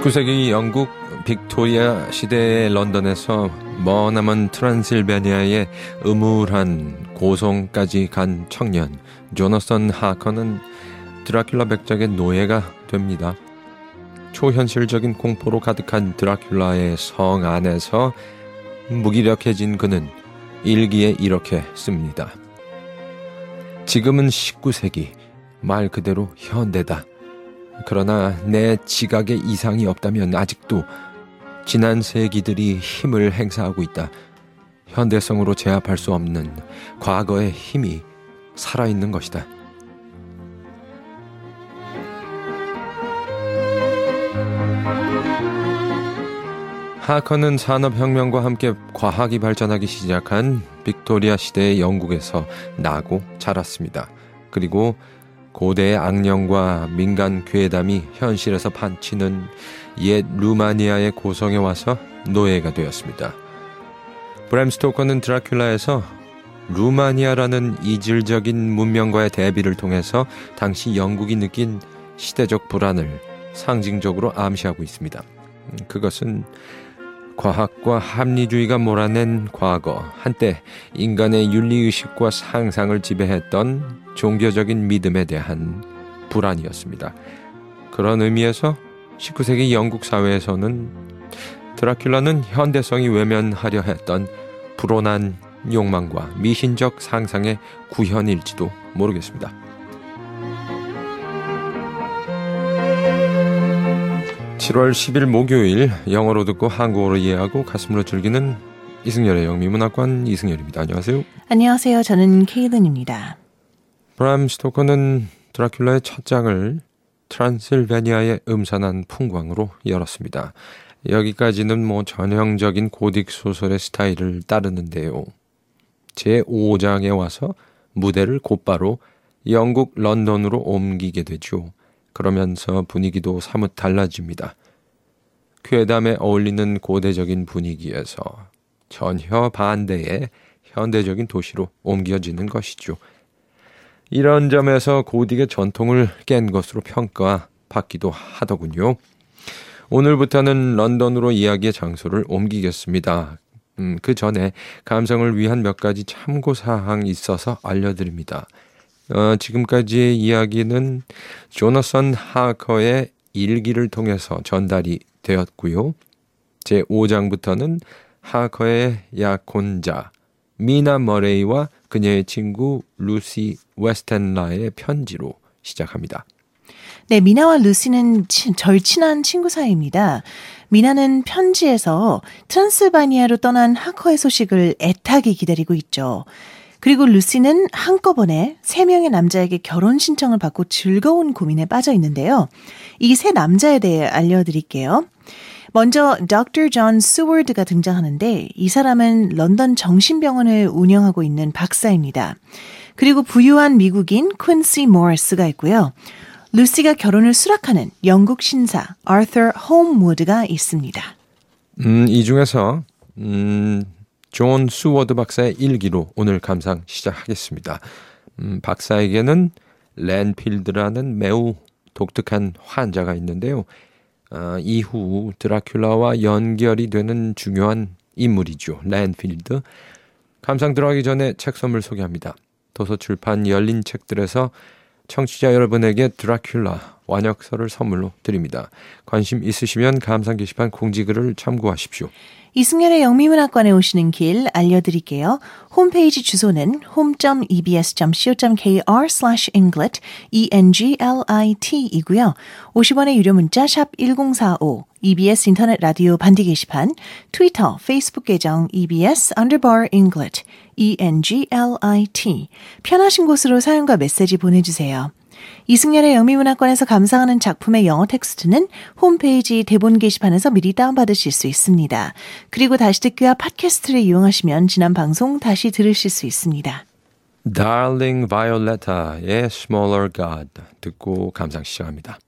19세기 영국 빅토리아 시대의 런던에서 머나먼 트랜실베니아의 음울한 고성까지 간 청년 조너선 하커는 드라큘라 백작의 노예가 됩니다. 초현실적인 공포로 가득한 드라큘라의 성 안에서 무기력해진 그는 일기에 이렇게 씁니다. 지금은 19세기, 말 그대로 현대다. 그러나 내 지각에 이상이 없다면 아직도 지난 세기들이 힘을 행사하고 있다. 현대성으로 제압할 수 없는 과거의 힘이 살아있는 것이다. 하커는 산업혁명과 함께 과학이 발전하기 시작한 빅토리아 시대의 영국에서 나고 자랐습니다. 그리고 고대의 악령과 민간 괴담이 현실에서 판치는 옛 루마니아의 고성에 와서 노예가 되었습니다. 브램 스토커는 드라큘라에서 루마니아라는 이질적인 문명과의 대비를 통해서 당시 영국이 느낀 시대적 불안을 상징적으로 암시하고 있습니다. 그것은 과학과 합리주의가 몰아낸 과거, 한때 인간의 윤리의식과 상상을 지배했던 종교적인 믿음에 대한 불안이었습니다. 그런 의미에서 19세기 영국 사회에서는 드라큘라는 현대성이 외면하려 했던 불온한 욕망과 미신적 상상의 구현일지도 모르겠습니다. (7월 10일) 목요일, 영어로 듣고 한국어로 이해하고 가슴으로 즐기는 이승열의 영미문학관 이승열입니다. 안녕하세요. 안녕하세요. 저는 케이든입니다. 브람 스토커는 드라큘라의 첫 장을 트랜실베니아의 음산한 풍광으로 열었습니다. 여기까지는 전형적인 고딕 소설의 스타일을 따르는데요. 제5장에 와서 무대를 곧바로 영국 런던으로 옮기게 되죠. 그러면서 분위기도 사뭇 달라집니다. 괴담에 어울리는 고대적인 분위기에서 전혀 반대의 현대적인 도시로 옮겨지는 것이죠. 이런 점에서 고딕의 전통을 깬 것으로 평가받기도 하더군요. 오늘부터는 런던으로 이야기의 장소를 옮기겠습니다. 그 전에 감상을 위한 몇 가지 참고사항이 있어서 알려드립니다. 지금까지의 이야기는 조너선 하커의 일기를 통해서 전달이 되었고요. 제5장부터는 하커의 약혼자 미나 머레이와 그녀의 친구 루시 웨스텐라의 편지로 시작합니다. 네, 미나와 루시는 절친한 친구 사이입니다. 미나는 편지에서 트랜실바니아로 떠난 하커의 소식을 애타게 기다리고 있죠. 그리고 루시는 한꺼번에 3명의 남자에게 결혼 신청을 받고 즐거운 고민에 빠져 있는데요. 이 세 남자에 대해 알려드릴게요. 먼저 Dr. John Seward가 등장하는데 이 사람은 런던 정신병원을 운영하고 있는 박사입니다. 그리고 부유한 미국인 퀸시 모리스가 있고요. 루시가 결혼을 수락하는 영국 신사 아처 홈우드가 있습니다. 이 중에서 존 수워드 박사의 일기로 오늘 감상 시작하겠습니다. 박사에게는 랜필드라는 매우 독특한 환자가 있는데요. 이후 드라큘라와 연결이 되는 중요한 인물이죠. 랜필드. 감상 들어가기 전에 책 선물 소개합니다. 도서출판 열린 책들에서 청취자 여러분에게 드라큘라 완역서를 선물로 드립니다. 관심 있으시면 감상 게시판 공지글을 참고하십시오. 이승열의 영미문학관에 오시는 길 알려드릴게요. 홈페이지 주소는 home.ebs.co.kr/englit, englit 이고요. 50원의 유료 문자 샵 1045, EBS 인터넷 라디오 반디 게시판, 트위터, 페이스북 계정 EBS_Englit, englit. 편하신 곳으로 사연과 메시지 보내주세요. 이승열의 영미문학관에서 감상하는 작품의 영어 텍스트는 홈페이지 대본 게시판에서 미리 다운받으실 수 있습니다. 그리고 다시 듣기와 팟캐스트를 이용하시면 지난 방송 다시 들으실 수 있습니다. Darling Violetta의 Smaller God 듣고 감상 시작합니다.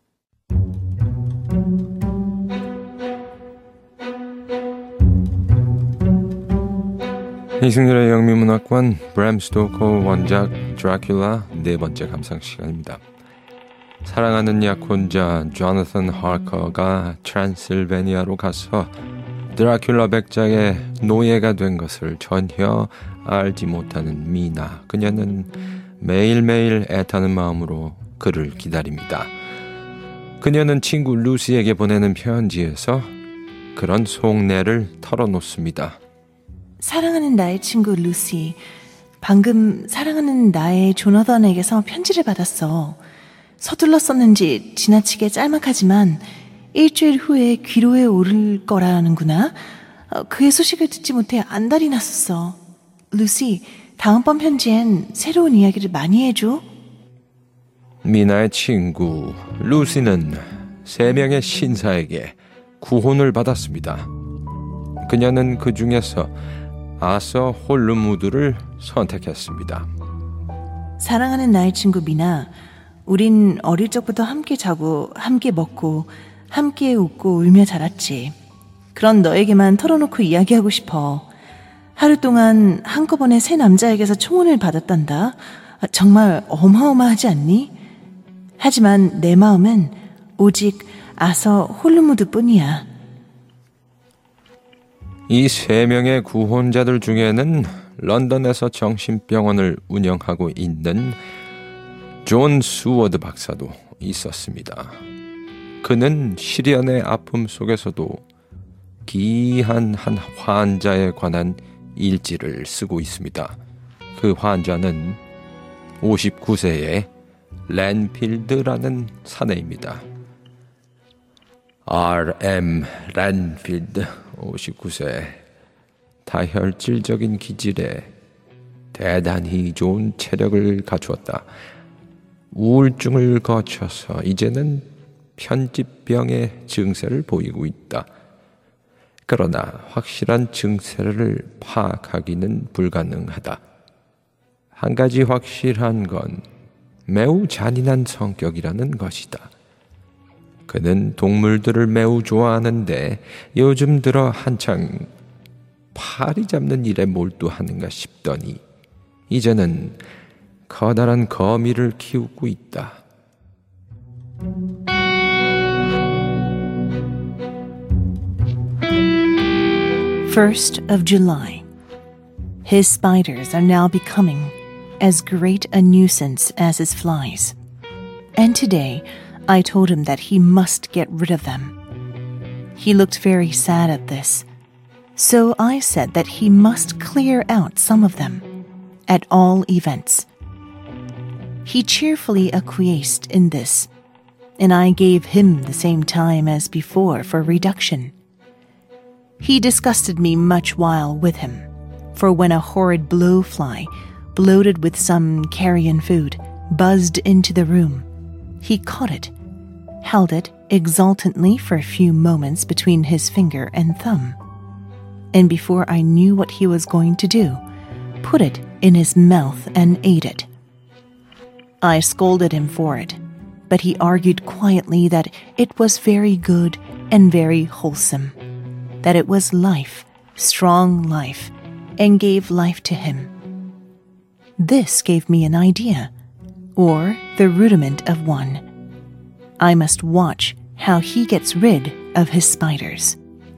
이승열의 영미문학관 브람 스토커 원작 드라큘라 네 번째 감상 시간입니다. 사랑하는 약혼자 조나선 하커가 트랜실베니아로 가서 드라큘라 백작의 노예가 된 것을 전혀 알지 못하는 미나. 그녀는 매일매일 애타는 마음으로 그를 기다립니다. 그녀는 친구 루시에게 보내는 편지에서 그런 속내를 털어놓습니다. 사랑하는 나의 친구 루시, 방금 사랑하는 나의 조나단에게서 편지를 받았어. 서둘러 썼는지 지나치게 짤막하지만 일주일 후에 귀로에 오를 거라는구나. 그의 소식을 듣지 못해 안달이 났었어. 루시, 다음번 편지엔 새로운 이야기를 많이 해줘. 미나의 친구 루시는 3명의 신사에게 구혼을 받았습니다. 그녀는 그 중에서 아서 홀르무드를 선택했습니다. 사랑하는 나의 친구 미나, 우린 어릴 적부터 함께 자고 함께 먹고 함께 웃고 울며 자랐지. 그런 너에게만 털어놓고 이야기하고 싶어. 하루 동안 한꺼번에 3 남자에게서 청혼을 받았단다. 정말 어마어마하지 않니? 하지만 내 마음은 오직 아서 홀르무드뿐이야. 이 3명의 구혼자들 중에는 런던에서 정신병원을 운영하고 있는 존 수워드 박사도 있었습니다. 그는 시련의 아픔 속에서도 기이한 한 환자에 관한 일지를 쓰고 있습니다. 그 환자는 59세의 랜필드라는 사내입니다. R.M. 랜필드 59세. 다혈질적인 기질에 대단히 좋은 체력을 갖추었다. 우울증을 거쳐서 이제는 편집병의 증세를 보이고 있다. 그러나 확실한 증세를 파악하기는 불가능하다. 한 가지 확실한 건 매우 잔인한 성격이라는 것이다. 그는 동물들을 매우 좋아하는데 요즘 들어 한창 파리 잡는 일에 몰두하는가 싶더니 이제는 커다란 거미를 키우고 있다. First of July. His spiders are now becoming as great a nuisance as his flies. And today, I told him that he must get rid of them. He looked very sad at this, so I said that he must clear out some of them, at all events. He cheerfully acquiesced in this, and I gave him the same time as before for reduction. He disgusted me much while with him, for when a horrid blowfly, bloated with some carrion food, buzzed into the room, he caught it, held it exultantly for a few moments between his finger and thumb, and before I knew what he was going to do, put it in his mouth and ate it. I scolded him for it, but he argued quietly that it was very good and very wholesome, that it was life, strong life, and gave life to him. This gave me an idea, or the rudiment of one. I must watch how he gets rid of his spiders.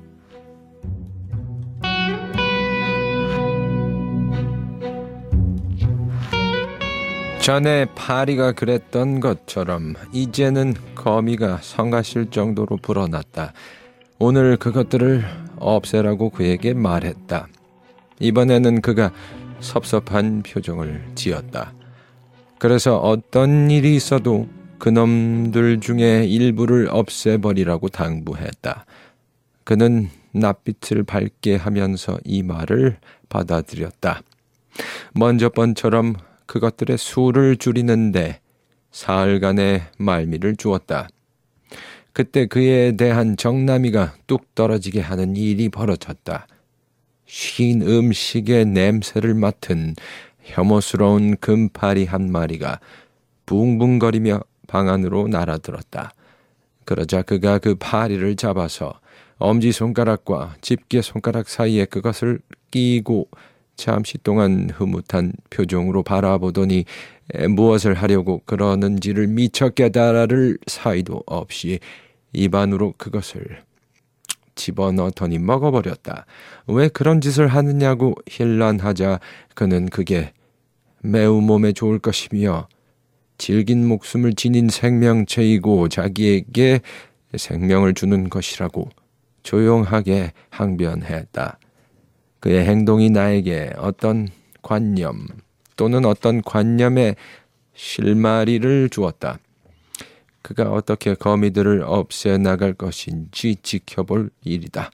전에 파리가 그랬던 것처럼 이제는 거미가 성가실 정도로 불어났다. 오늘 그것들을 없애라고 그에게 말했다. 이번에는 그가 섭섭한 표정을 지었다. 그래서 어떤 일이 있어도 그놈들 중에 일부를 없애버리라고 당부했다. 그는 낯빛을 밝게 하면서 이 말을 받아들였다. 먼저 번처럼 그것들의 수를 줄이는데 사흘간의 말미를 주었다. 그때 그에 대한 정나미가 뚝 떨어지게 하는 일이 벌어졌다. 쉰 음식의 냄새를 맡은 혐오스러운 금파리 한 마리가 붕붕거리며 방 안으로 날아들었다. 그러자 그가 그 파리를 잡아서 엄지손가락과 집게손가락 사이에 그것을 끼고 잠시 동안 흐뭇한 표정으로 바라보더니 무엇을 하려고 그러는지를 미처 깨달을 사이도 없이 입 안으로 그것을 집어넣더니 먹어버렸다. 왜 그런 짓을 하느냐고 힐난하자 그는 그게 매우 몸에 좋을 것이며 질긴 목숨을 지닌 생명체이고 자기에게 생명을 주는 것이라고 조용하게 항변했다. 그의 행동이 나에게 어떤 관념 또는 어떤 관념의 실마리를 주었다. 그가 어떻게 거미들을 없애나갈 것인지 지켜볼 일이다.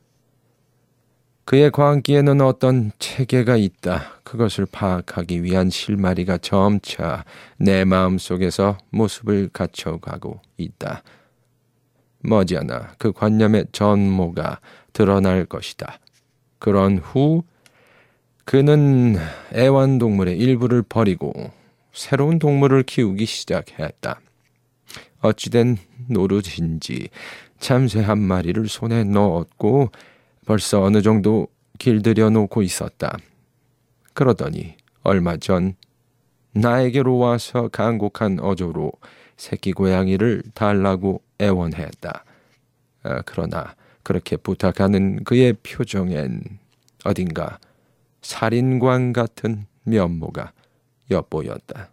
그의 광기에는 어떤 체계가 있다. 그것을 파악하기 위한 실마리가 점차 내 마음속에서 모습을 갖춰가고 있다. 머지않아 그 관념의 전모가 드러날 것이다. 그런 후 그는 애완동물의 일부를 버리고 새로운 동물을 키우기 시작했다. 어찌된 노릇인지 참새 한 마리를 손에 넣었고 벌써 어느 정도 길들여 놓고 있었다. 그러더니 얼마 전 나에게로 와서 간곡한 어조로 새끼 고양이를 달라고 애원했다. 그러나 그렇게 부탁하는 그의 표정엔 어딘가 살인광 같은 면모가 엿보였다.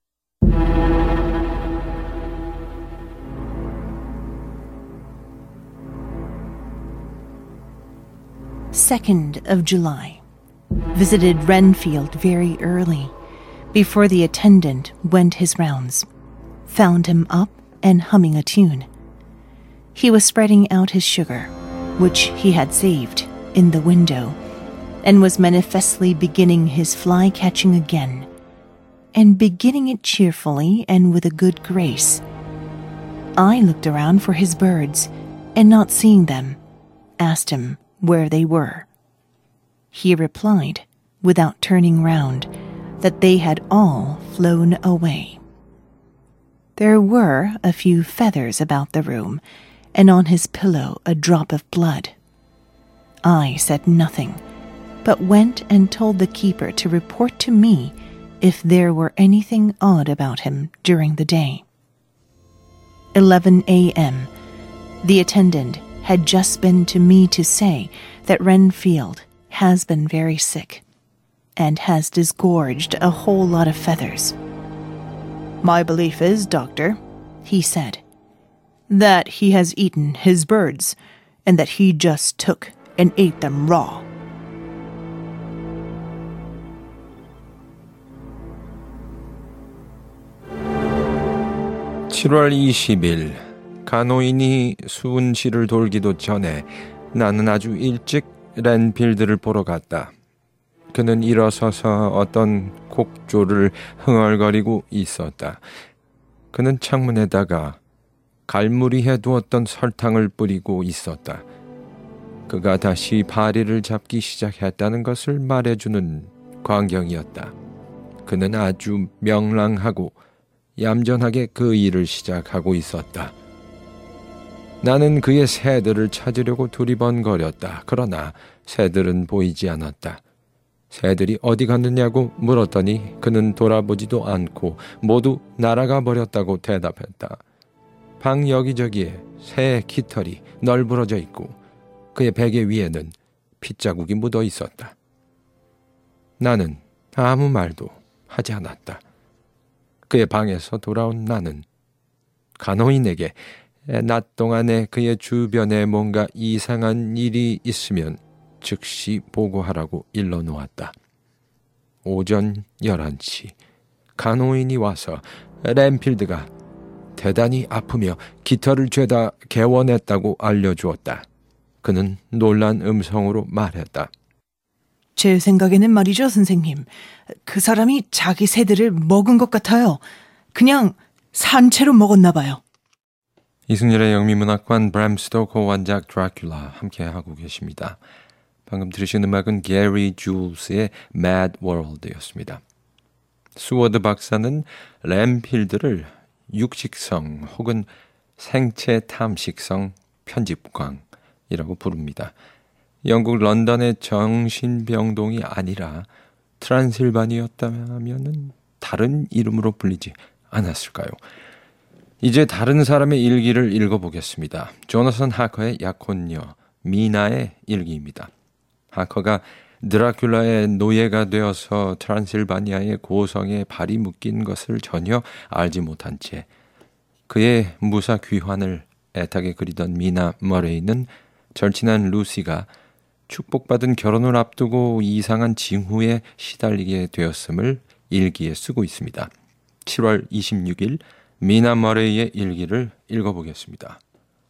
(2nd of July). Visited Renfield very early, before the attendant went his rounds. Found him up and humming a tune. He was spreading out his sugar, which he had saved, in the window, and was manifestly beginning his fly-catching again, and beginning it cheerfully and with a good grace. I looked around for his birds, and not seeing them, asked him where they were. He replied, without turning round, that they had all flown away. There were a few feathers about the room, and on his pillow a drop of blood. I said nothing, but went and told the keeper to report to me if there were anything odd about him during the day. 11 a.m. The attendant had just been to me to say that Renfield has been very sick and has disgorged a whole lot of feathers. "My belief is, doctor," he said, "that he has eaten his birds and that he just took and ate them raw." (7월 20일) 간호인이 수은실을 돌기도 전에 나는 아주 일찍 렌필드를 보러 갔다. 그는 일어서서 어떤 곡조를 흥얼거리고 있었다. 그는 창문에다가 갈무리해 두었던 설탕을 뿌리고 있었다. 그가 다시 바리를 잡기 시작했다는 것을 말해주는 광경이었다. 그는 아주 명랑하고 얌전하게 그 일을 시작하고 있었다. 나는 그의 새들을 찾으려고 두리번거렸다. 그러나 새들은 보이지 않았다. 새들이 어디 갔느냐고 물었더니 그는 돌아보지도 않고 모두 날아가 버렸다고 대답했다. 방 여기저기에 새 깃털이 널브러져 있고 그의 베개 위에는 핏자국이 묻어 있었다. 나는 아무 말도 하지 않았다. 그의 방에서 돌아온 나는 간호인에게 낮 동안에 그의 주변에 뭔가 이상한 일이 있으면 즉시 보고하라고 일러놓았다. 오전 11시 간호인이 와서 렌필드가 대단히 아프며 깃털을 죄다 개원했다고 알려주었다. 그는 놀란 음성으로 말했다. 제 생각에는 말이죠, 선생님. 그 사람이 자기 새들을 먹은 것 같아요. 그냥 산채로 먹었나 봐요. 이승열의 영미문학관 브람 스토커 원작 드라큘라 함께하고 계십니다. 방금 들으신 음악은 게리 줄스의 Mad World였습니다. 수워드 박사는 렌필드를 육식성 혹은 생체 탐식성 편집광이라고 부릅니다. 영국 런던의 정신병동이 아니라 트란실바니였다면 다른 이름으로 불리지 않았을까요? 이제 다른 사람의 일기를 읽어보겠습니다. 조나선 하커의 약혼녀 미나의 일기입니다. 하커가 드라큘라의 노예가 되어서 트란실바니아의 고성에 발이 묶인 것을 전혀 알지 못한 채 그의 무사 귀환을 애타게 그리던 미나 머레이는 절친한 루시가 축복받은 결혼을 앞두고 이상한 징후에 시달리게 되었음을 일기에 쓰고 있습니다. 7월 26일 미나 머레이의 일기를 읽어보겠습니다.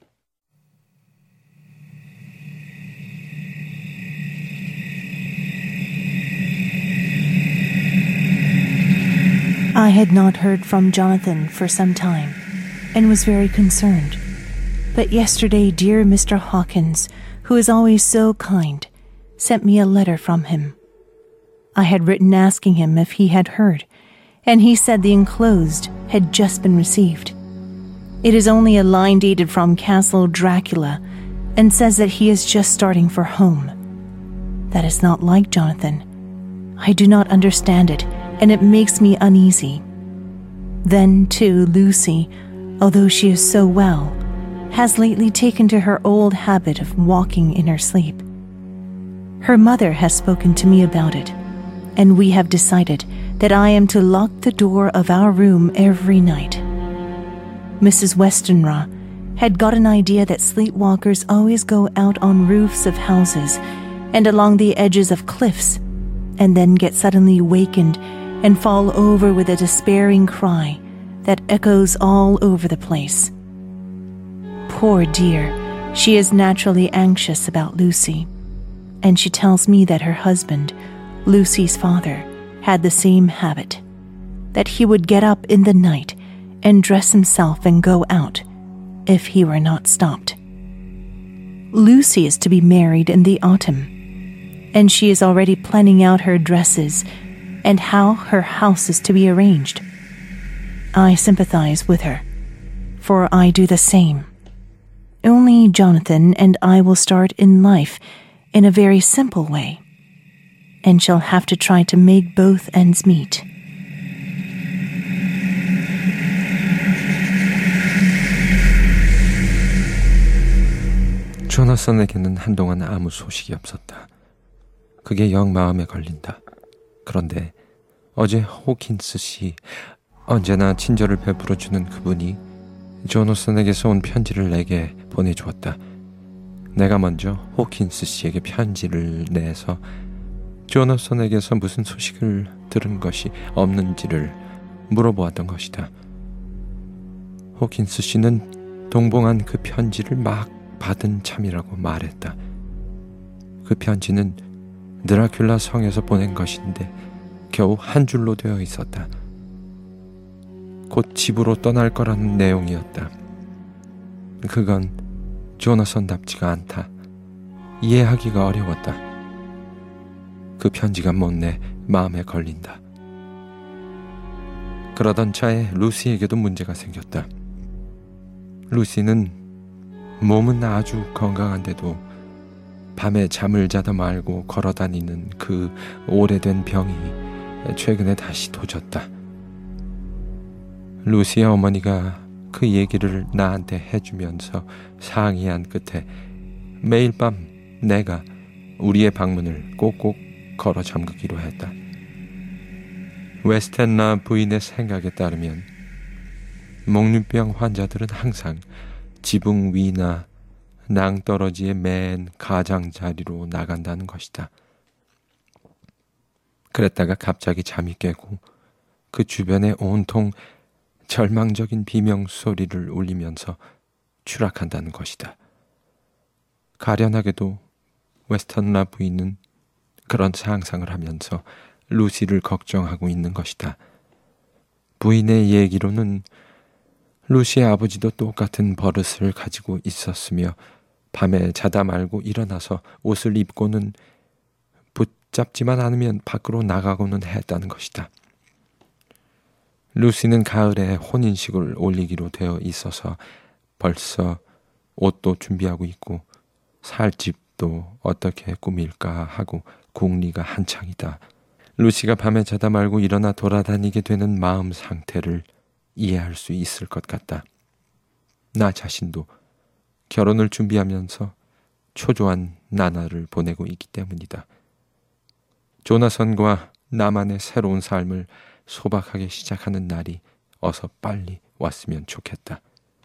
I had not heard from Jonathan for some time and was very concerned. But yesterday dear Mr. Hawkins, who is always so kind, sent me a letter from him. I had written asking him if he had heard, and he said the enclosed had just been received. It is only a line dated from Castle Dracula and says that he is just starting for home. That is not like Jonathan. I do not understand it, and it makes me uneasy. Then, too, Lucy, although she is so well, has lately taken to her old habit of walking in her sleep. Her mother has spoken to me about it, and we have decided that I am to lock the door of our room every night. Mrs. Westenra had got an idea that sleepwalkers always go out on roofs of houses and along the edges of cliffs, and then get suddenly wakened and fall over with a despairing cry that echoes all over the place. Poor dear, she is naturally anxious about Lucy, and she tells me that her husband, Lucy's father, had the same habit, that he would get up in the night and dress himself and go out if he were not stopped. Lucy is to be married in the autumn, and she is already planning out her dresses and how her house is to be arranged. I sympathize with her, for I do the same. Only Jonathan and I will start in life in a very simple way, and shall have to try to make both ends meet. 조나선에게는 한동안 아무 소식이 없었다. 그게 영 마음에 걸린다. 그런데 어제 호킨스 씨, 언제나 친절을 베풀어주는 그분이 조나선에게서 온 편지를 내게 보내주었다. 내가 먼저 호킨스 씨에게 편지를 내서 조나선에게서 무슨 소식을 들은 것이 없는지를 물어보았던 것이다. 호킨스 씨는 동봉한 그 편지를 막 받은 참이라고 말했다. 그 편지는 드라큘라 성에서 보낸 것인데 겨우 한 줄로 되어 있었다. 곧 집으로 떠날 거라는 내용이었다. 그건 조나선답지가 않다. 이해하기가 어려웠다. 그 편지가 못내 마음에 걸린다. 그러던 차에 루시에게도 문제가 생겼다. 루시는 몸은 아주 건강한데도 밤에 잠을 자다 말고 걸어다니는 그 오래된 병이 최근에 다시 도졌다. 루시의 어머니가 그 얘기를 나한테 해주면서 상의한 끝에 매일 밤 내가 우리의 방문을 꼭꼭 걸어 잠그기로 했다. 웨스텐라 부인의 생각에 따르면 목류병 환자들은 항상 지붕 위나 낭떠러지의 맨 가장자리로 나간다는 것이다. 그랬다가 갑자기 잠이 깨고 그 주변에 온통 절망적인 비명소리를 울리면서 추락한다는 것이다. 가련하게도 웨스턴라 부인은 그런 상상을 하면서 루시를 걱정하고 있는 것이다. 부인의 얘기로는 루시의 아버지도 똑같은 버릇을 가지고 있었으며 밤에 자다 말고 일어나서 옷을 입고는 붙잡지만 않으면 밖으로 나가고는 했다는 것이다. 루시는 가을에 혼인식을 올리기로 되어 있어서 벌써 옷도 준비하고 있고 살 집 집도 어떻게 꾸밀까 하고 궁리가 한창이다. 루시가 밤에 자다 말고 일어나 돌아다니게 되는 마음 상태를 이해할 수 있을 것 같다. 나 자신도 결혼을 준비하면서 초조한 나날을 보내고 있기 때문이다. 조나선과 나만의 새로운 삶을 소박하게 시작하는 날이 어서 빨리 왔으면 좋겠다.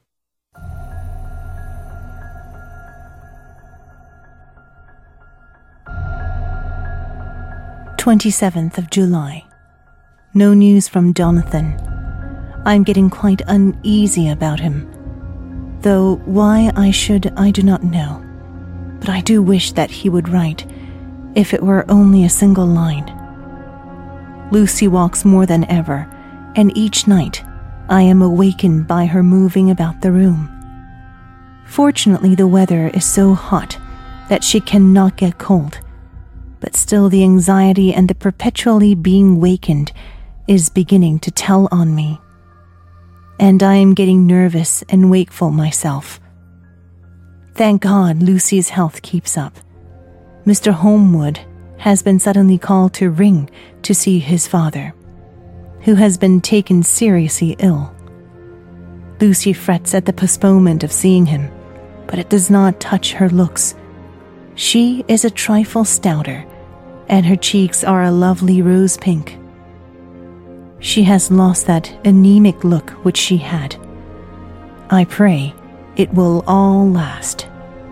(27th of July). No news from Jonathan. I'm getting quite uneasy about him. Though why I should, I do not know. But I do wish that he would write, if it were only a single line. Lucy walks more than ever, and each night I am awakened by her moving about the room. Fortunately, the weather is so hot that she cannot get cold, but still the anxiety and the perpetually being wakened is beginning to tell on me. And I am getting nervous and wakeful myself. Thank God Lucy's health keeps up. Mr. Holmwood has been suddenly called to Ring to see his father, who has been taken seriously ill. Lucy frets at the postponement of seeing him, but it does not touch her looks. She is a trifle stouter, and her cheeks are a lovely rose pink. She has lost that anemic look which she had. I pray it will all last.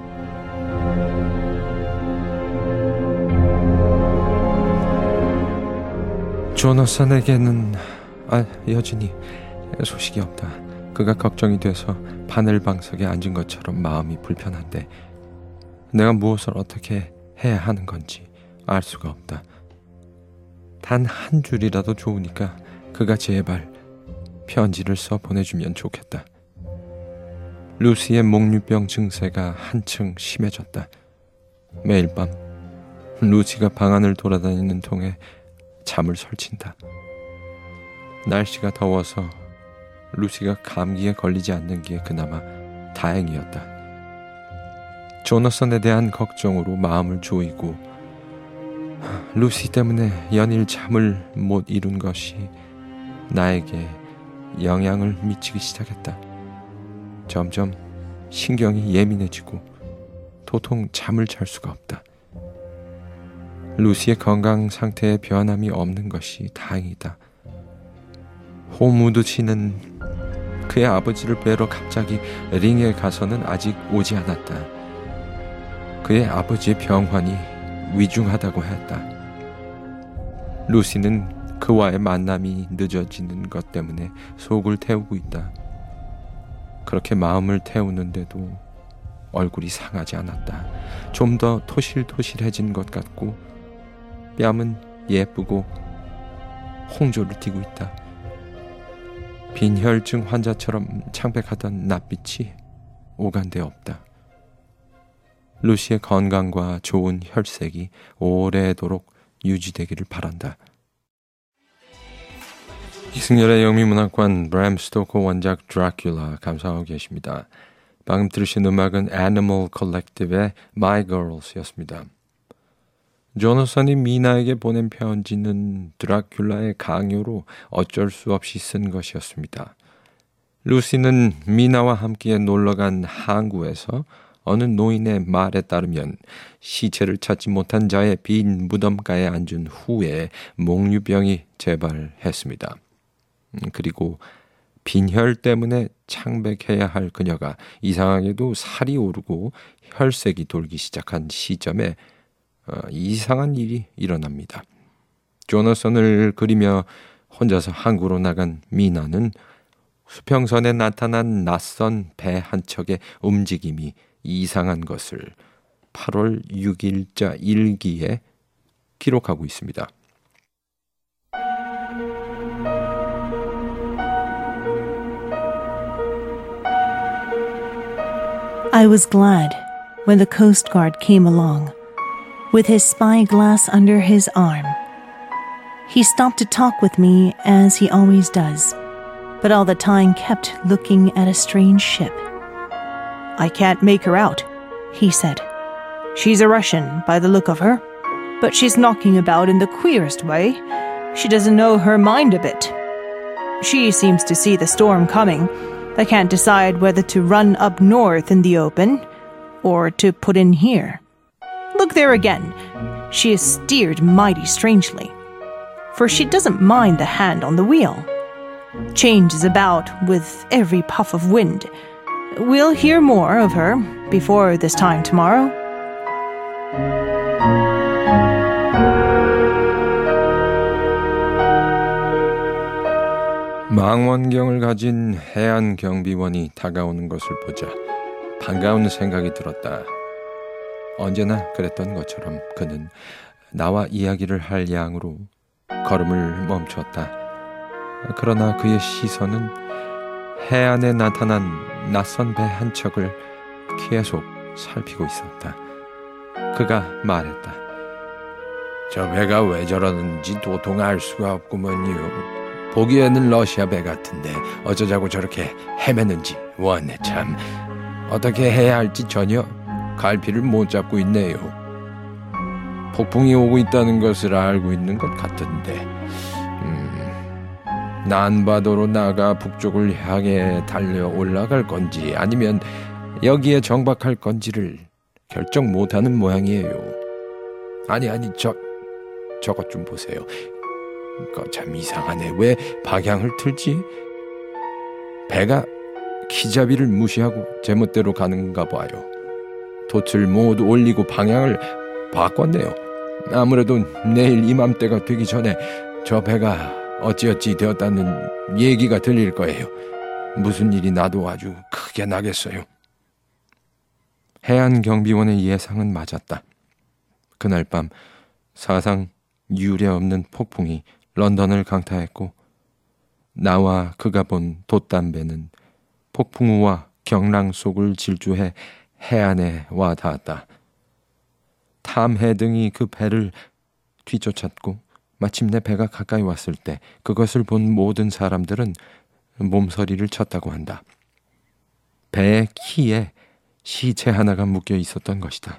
조나선에게는 여전히 소식이 없다. 그가 걱정이 돼서 바늘방석에 앉은 것처럼 마음이 불편한데 내가 무엇을 어떻게 해야 하는 건지 알 수가 없다. 단 한 줄이라도 좋으니까 그가 제발 편지를 써 보내주면 좋겠다. 루시의 목류병 증세가 한층 심해졌다. 매일 밤 루시가 방 안을 돌아다니는 통에 잠을 설친다. 날씨가 더워서 루시가 감기에 걸리지 않는 게 그나마 다행이었다. 조나선에 대한 걱정으로 마음을 조이고 루시 때문에 연일 잠을 못 이룬 것이 나에게 영향을 미치기 시작했다. 점점 신경이 예민해지고 도통 잠을 잘 수가 없다. 루시의 건강 상태에 변함이 없는 것이 다행이다. 홈우드 씨는 그의 아버지를 뵈러 갑자기 링에 가서는 아직 오지 않았다. 그의 아버지의 병환이 위중하다고 했다. 루시는 그와의 만남이 늦어지는 것 때문에 속을 태우고 있다. 그렇게 마음을 태우는데도 얼굴이 상하지 않았다. 좀 더 토실토실해진 것 같고 뺨은 예쁘고 홍조를 띠고 있다. 빈혈증 환자처럼 창백하던 낯빛이 오간데 없다. 루시의 건강과 좋은 혈색이 오래도록 유지되기를 바란다. 이승열의 영미문학관 브람 스토커 원작 드라큘라 감상하고 계십니다. 방금 들으신 음악은 Animal Collective의 My Girls였습니다. 조나선이 미나에게 보낸 편지는 드라큘라의 강요로 어쩔 수 없이 쓴 것이었습니다. 루시는 미나와 함께 놀러간 항구에서 어느 노인의 말에 따르면 시체를 찾지 못한 자의 빈 무덤가에 앉은 후에 목류병이 재발했습니다. 그리고 빈혈 때문에 창백해야 할 그녀가 이상하게도 살이 오르고 혈색이 돌기 시작한 시점에 이상한 일이 일어납니다. 조나선을 그리며 혼자서 항구로 나간 미나는 수평선에 나타난 낯선 배 한 척의 움직임이 이상한 것을 8월 6일자 일기에 기록하고 있습니다. I was glad when the Coast Guard came along, with his spyglass under his arm. He stopped to talk with me as he always does, but all the time kept looking at a strange ship. I can't make her out, he said. She's a Russian by the look of her, but she's knocking about in the queerest way. She doesn't know her mind a bit. She seems to see the storm coming, but can't decide whether to run up north in the open or to put in here. Look there again. She is steered mighty strangely, for she doesn't mind the hand on the wheel. Changes about with every puff of wind. We'll hear more of her before this time tomorrow. 망원경을 가진 해안 경비원이 다가오는 것을 보자 반가운 생각이 들었다. 언제나 그랬던 것처럼 그는 나와 이야기를 할 양으로 걸음을 멈췄다. 그러나 그의 시선은 해안에 나타난 낯선 배 한 척을 계속 살피고 있었다. 그가 말했다. 저 배가 왜 저러는지 도통 알 수가 없구먼요. 보기에는 러시아 배 같은데 어쩌자고 저렇게 헤매는지 원해 참. 어떻게 해야 할지 전혀 갈피를 못 잡고 있네요. 폭풍이 오고 있다는 것을 알고 있는 것 같은데 난바도로 나가 북쪽을 향해 달려 올라갈 건지 아니면 여기에 정박할 건지를 결정 못하는 모양이에요. 아니 저것 좀 보세요. 참 이상하네. 왜 방향을 틀지? 배가 기잡이를 무시하고 제멋대로 가는가 봐요. 돛을 모두 올리고 방향을 바꿨네요. 아무래도 내일 이맘때가 되기 전에 저 배가 어찌어찌 되었다는 얘기가 들릴 거예요. 무슨 일이 나도 아주 크게 나겠어요. 해안경비원의 예상은 맞았다. 그날 밤 사상 유례없는 폭풍이 런던을 강타했고 나와 그가 본 돛담배는 폭풍우와 경랑 속을 질주해 해안에 와 닿았다. 탐해 등이 그 배를 뒤쫓았고 마침내 배가 가까이 왔을 때 그것을 본 모든 사람들은 몸서리를 쳤다고 한다. 배의 키에 시체 하나가 묶여 있었던 것이다.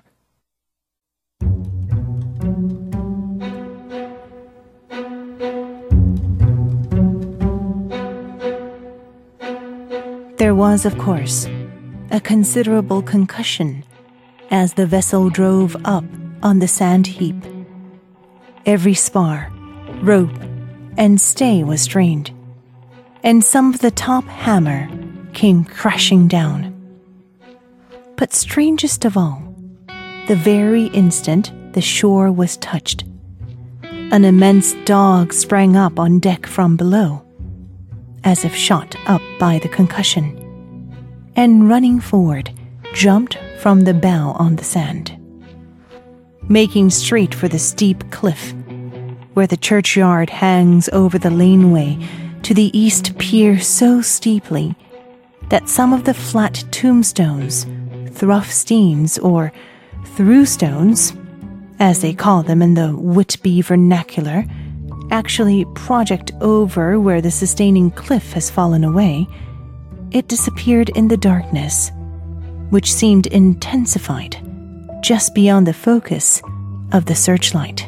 There was, of course, a considerable concussion as the vessel drove up on the sand heap. Every spar, rope, and stay was strained, and some of the top hammer came crashing down. But strangest of all, the very instant the shore was touched, an immense dog sprang up on deck from below, as if shot up by the concussion, and running forward, jumped from the bow on the sand. Making straight for the steep cliff, where the churchyard hangs over the laneway to the east pier so steeply that some of the flat tombstones, thruff-steens, or through-stones, as they call them in the Whitby vernacular, actually project over where the sustaining cliff has fallen away, it disappeared in the darkness, which seemed intensified just beyond the focus of the searchlight.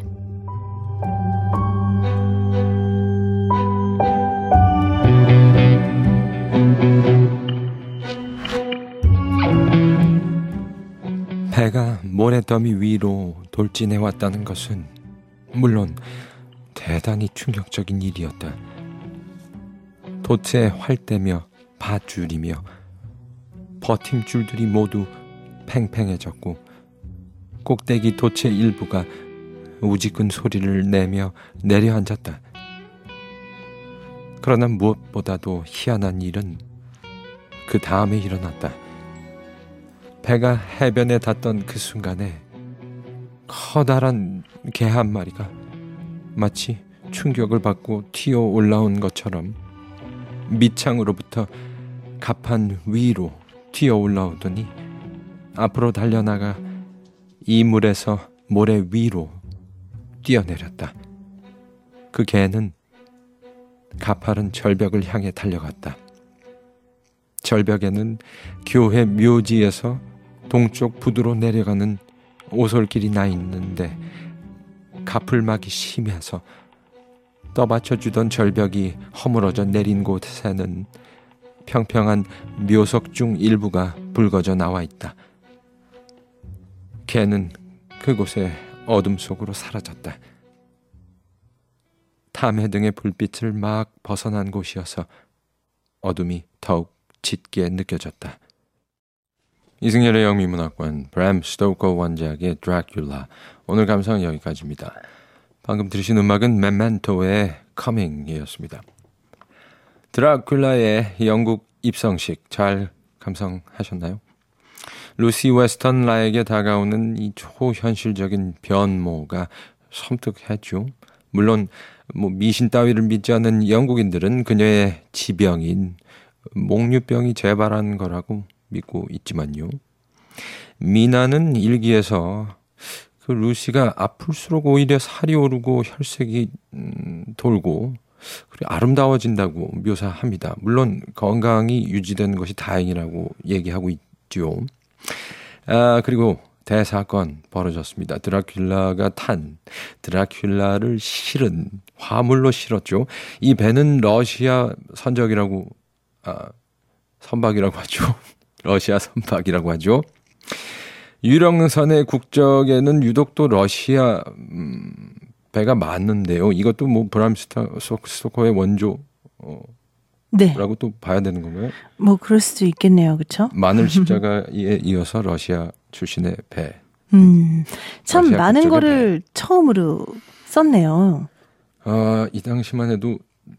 배가 모래더미 위로 돌진해 왔다는 것은 물론 대단히 충격적인 일이었다. 돛에 활대며 밧줄이며 버팀줄들이 모두 팽팽해졌고 꼭대기 돛의 일부가 우지근 소리를 내며 내려앉았다. 그러나 무엇보다도 희한한 일은 그 다음에 일어났다. 배가 해변에 닿던 그 순간에 커다란 개 한 마리가 마치 충격을 받고 튀어 올라온 것처럼 밑창으로부터 갑판 위로 튀어 올라오더니 앞으로 달려나가 이물에서 모래 위로 뛰어내렸다. 그 개는 가파른 절벽을 향해 달려갔다. 절벽에는 교회 묘지에서 동쪽 부두로 내려가는 오솔길이 나 있는데 가풀막이 심해서 떠받쳐주던 절벽이 허물어져 내린 곳에는 평평한 묘석 중 일부가 붉어져 나와 있다. 개는 그곳에 어둠 속으로 사라졌다. 탐해등의 불빛을 막 벗어난 곳이어서 어둠이 더욱 짙게 느껴졌다. 이승열의 영미문학관, 브람 스토커 원작의 드라큘라. 오늘 감상은 여기까지입니다. 방금 들으신 음악은 메멘토의 커밍이었습니다. 드라큘라의 영국 입성식 잘 감상하셨나요? 루시 웨스턴 라에게 다가오는 이 초현실적인 변모가 섬뜩했죠. 물론 미신 따위를 믿지 않는 영국인들은 그녀의 지병인 목류병이 재발한 거라고 믿고 있지만요. 미나는 일기에서 그 루시가 아플수록 오히려 살이 오르고 혈색이 돌고 그리고 아름다워진다고 묘사합니다. 물론 건강이 유지된 것이 다행이라고 얘기하고 있죠. 그리고 대사건 벌어졌습니다. 드라큘라가 탄 드라큘라를 실은 화물로 실었죠. 이 배는 러시아 선적이라고 선박이라고 하죠. 러시아 선박이라고 하죠. 유령선의 국적에는 유독 또 러시아 배가 많은데요. 이것도 브람 스토커의 원조 라고 또 봐야 되는 건가요? 그럴 수도 있겠네요. 그렇죠? 마늘 십자가에 이어서 러시아 출신의 배. 참 많은 거를 배. 처음으로 썼네요. 이 당시만 해도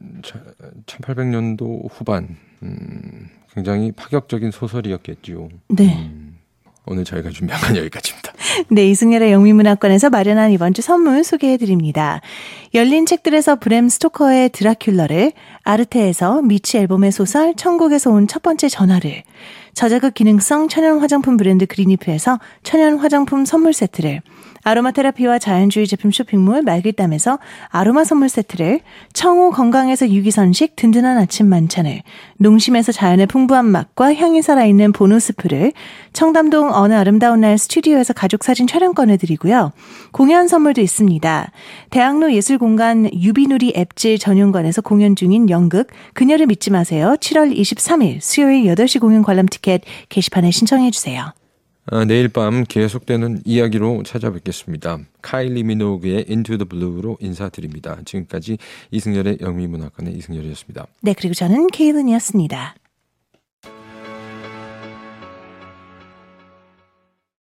1800년도 후반 굉장히 파격적인 소설이었겠지요. 네. 오늘 저희가 준비한 건 여기까지입니다. 네, 이승열의 영미문학관에서 마련한 이번 주 선물 소개해드립니다. 열린 책들에서 브램 스토커의 드라큘라를, 아르테에서 미치 앨범의 소설 천국에서 온 첫 번째 전화를, 저자극 기능성 천연 화장품 브랜드 그린리프에서 천연 화장품 선물 세트를, 아로마 테라피와 자연주의 제품 쇼핑몰 말길담에서 아로마 선물 세트를, 청호 건강에서 유기선식 든든한 아침 만찬을, 농심에서 자연의 풍부한 맛과 향이 살아있는 보노스프를, 청담동 어느 아름다운 날 스튜디오에서 가족사진 촬영권을 드리고요. 공연 선물도 있습니다. 대학로 예술공간 유비누리 앱질 전용관에서 공연 중인 연극 그녀를 믿지 마세요. 7월 23일 수요일 8시 공연 관람 티켓 게시판에 신청해 주세요. 내일 밤 계속되는 이야기로 찾아뵙겠습니다. 카일리 미노그의 Into the Blue로 인사드립니다. 지금까지 이승열의 영미문학관의 이승열이었습니다. 네, 그리고 저는 케이든이었습니다.